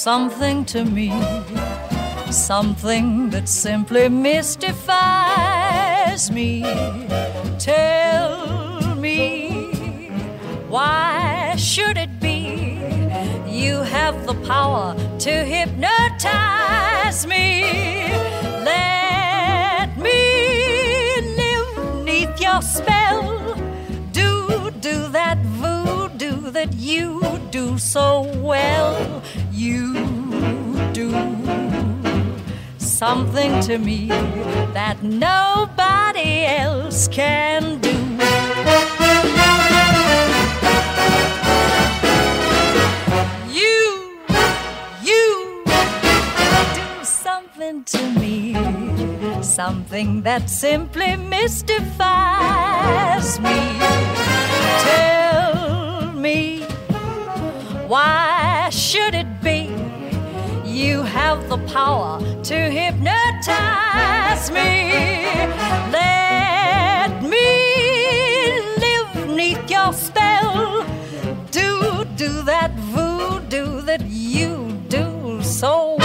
something to me, something that simply mystifies me. Tell me, why should it be you have the power to hypnotize me? Let me live neath your spell. Do that voodoo that you do so well. You do something to me that nobody else can do. You do something to me, something that simply mystifies me. Tell me, why should it be you have the power to hypnotize me? Let me live neath your spell. Do that voodoo that you do so well.